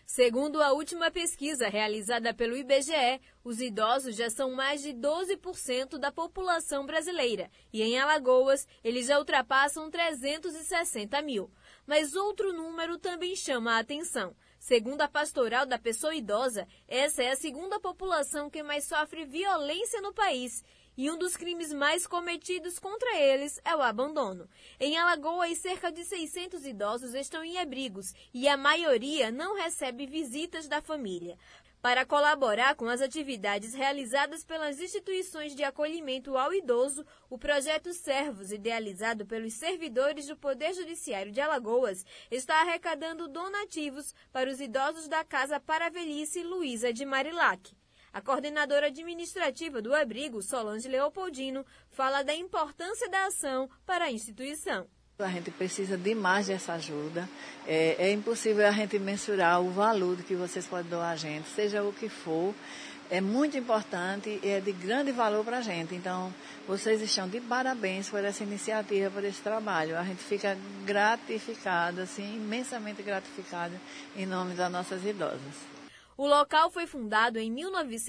Segundo a última pesquisa realizada pelo IBGE, os idosos já são mais de 12% da população brasileira e em Alagoas eles já ultrapassam 360 mil. Mas outro número também chama a atenção. Segundo a Pastoral da Pessoa Idosa, essa é a segunda população que mais sofre violência no país. E um dos crimes mais cometidos contra eles é o abandono. Em Alagoas, cerca de 600 idosos estão em abrigos e a maioria não recebe visitas da família. Para colaborar com as atividades realizadas pelas instituições de acolhimento ao idoso, o projeto Servos, idealizado pelos servidores do Poder Judiciário de Alagoas, está arrecadando donativos para os idosos da Casa para a Velhice Luísa de Marilac. A coordenadora administrativa do abrigo, Solange Leopoldino, fala da importância da ação para a instituição. A gente precisa demais dessa ajuda. É impossível a gente mensurar o valor que vocês podem doar a gente, seja o que for. É muito importante e é de grande valor para a gente. Então, vocês estão de parabéns por essa iniciativa, por esse trabalho. A gente fica gratificado, assim, imensamente gratificado, em nome das nossas idosas. O local foi fundado em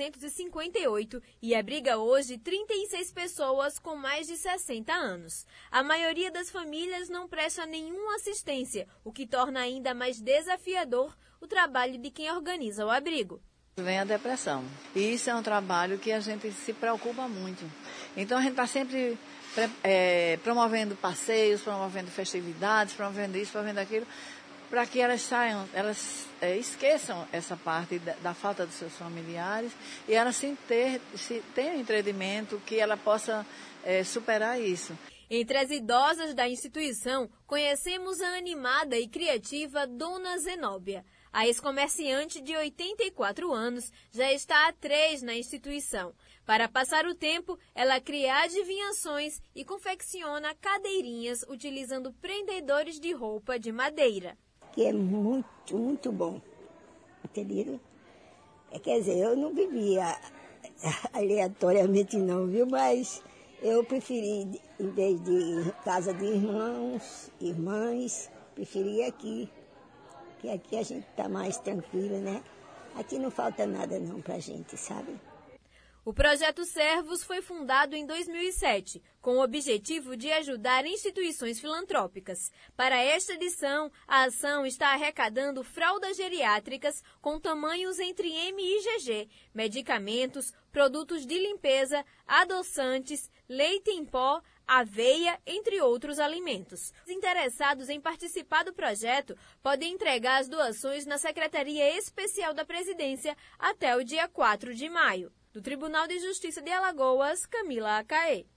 1958 e abriga hoje 36 pessoas com mais de 60 anos. A maioria das famílias não presta nenhuma assistência, o que torna ainda mais desafiador o trabalho de quem organiza o abrigo. Vem a depressão. E isso é um trabalho que a gente se preocupa muito. Então a gente está sempre promovendo passeios, promovendo festividades, promovendo isso, promovendo aquilo, para que elas esqueçam essa parte da falta dos seus familiares e elas tenham um entendimento que ela possa superar isso. Entre as idosas da instituição, conhecemos a animada e criativa Dona Zenóbia. A ex-comerciante de 84 anos já está há 3 na instituição. Para passar o tempo, ela cria adivinhações e confecciona cadeirinhas utilizando prendedores de roupa de madeira. Que é muito, muito bom, entendeu? Quer dizer, eu não vivia aleatoriamente não, viu? Mas eu preferi, em vez de casa de irmãos, irmãs, preferi aqui, que aqui a gente está mais tranquila, né? Aqui não falta nada não pra gente, sabe? O projeto Servos foi fundado em 2007, com o objetivo de ajudar instituições filantrópicas. Para esta edição, a ação está arrecadando fraldas geriátricas com tamanhos entre M e GG, medicamentos, produtos de limpeza, adoçantes, leite em pó, aveia, entre outros alimentos. Os interessados em participar do projeto podem entregar as doações na Secretaria Especial da Presidência até o dia 4 de maio. Do Tribunal de Justiça de Alagoas, Camila Acaê.